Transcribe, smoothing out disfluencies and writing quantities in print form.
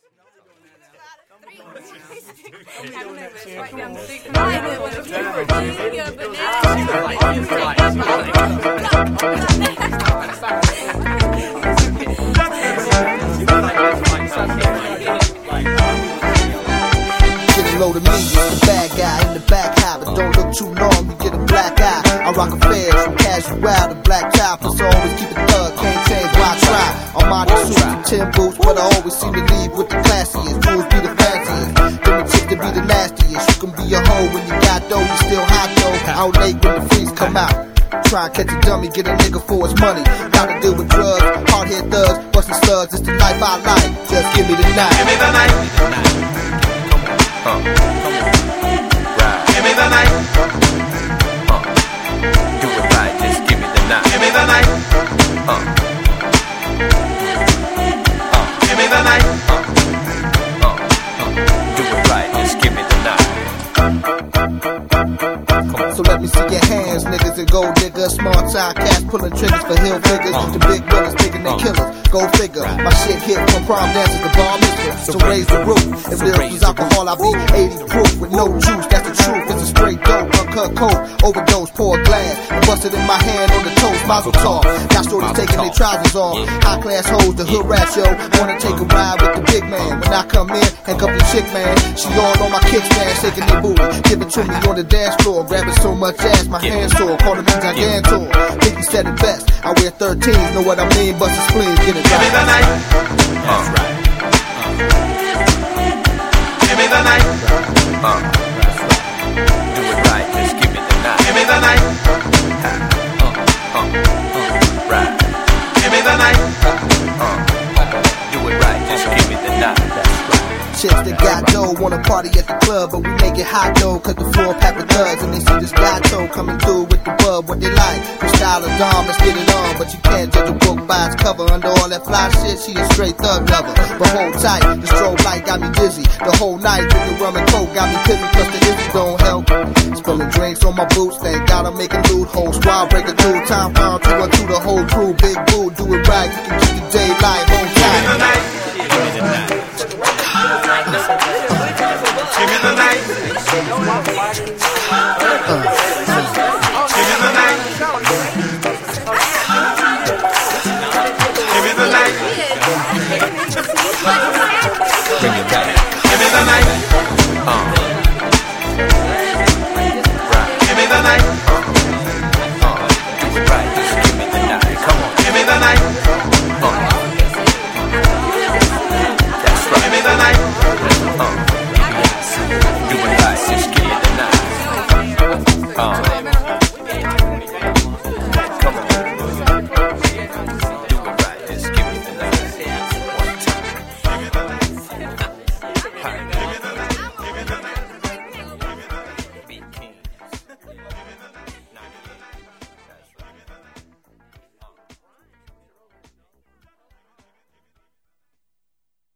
Low to me, the bad guy in the back high, but don't look too long, you get a black eye. I rock affairs from casual to black tie, plus I always keep it thug, can't change why I try. Armani suits and tin boots, but I always seem to leave with the classiest. Rules be the fanciest, then the chick to be the nastiest. You can be a hoe when you got dough, you still hot though. Out late when the freeze come out. Try and catch a dummy, get a nigga for his money. Gotta deal with drugs, hard-head thugs, bustin' slugs. It's the life I like, just give me the night. Give me the night. Give me the night. Do it right, just give me the night. Give me the night. Give me the night. Do it right, just give me the night. So let me see your hands, niggas and gold diggers. Small time cats pulling triggers for hill figures. The big brothers thinking they killers. Go figure, my shit hit from prom dancers to bar mitzvahs. So raise the roof. If lyrics was alcohol, I'll be 80 proof with no juice. That's the truth. It's a straight dope, uncut coke, overdose, pour a glass, and bust it in my hand on the toast. Mazel tov. Got shorties taking their trousers off. High class hoes, the hood rats, yo. Wanna take a ride with the big man. When I come in, hang up the chick, man. She all on my kicks, man, shaking their booty. Give it to me on the dance floor, grabbing so much ass, my hands sore. Calling me Gigantor. Biggie said it best. I wear 13s, know what I mean? Bust a spleen, get it right. Give me the night. That's right. Give me the night. Do it right, just give me the night. Give me the night. Right. Give me the night. Do it right, just give me the night. Chicks that got dough wanna party at the club, but we make it hot though, cause the floor packed with thugs. And they see this gato coming through with the bub, what they like. The style of Dom, let's get it on. But you can't judge a book by its cover. Under all that fly shit, she a straight thug lover. But hold tight, the strobe light got me dizzy. The whole night, drinking rum and coke got me pissy, plus the Izzy don't help. Spilling drinks on my boots, thank God I'm making loot. Whole squad breaking through, time pound 212, the whole crew. Big boo, do it right, you can keep the daylight, hold tight. Give me the night. Give me the night. Give me the night. Give me the night. Give me the night. Bring it back. Give me the night. Give me the night. Do it right. Just give me the night. Come on. Give me the night. That's right. Give me the night. Do it right. Just give me the night.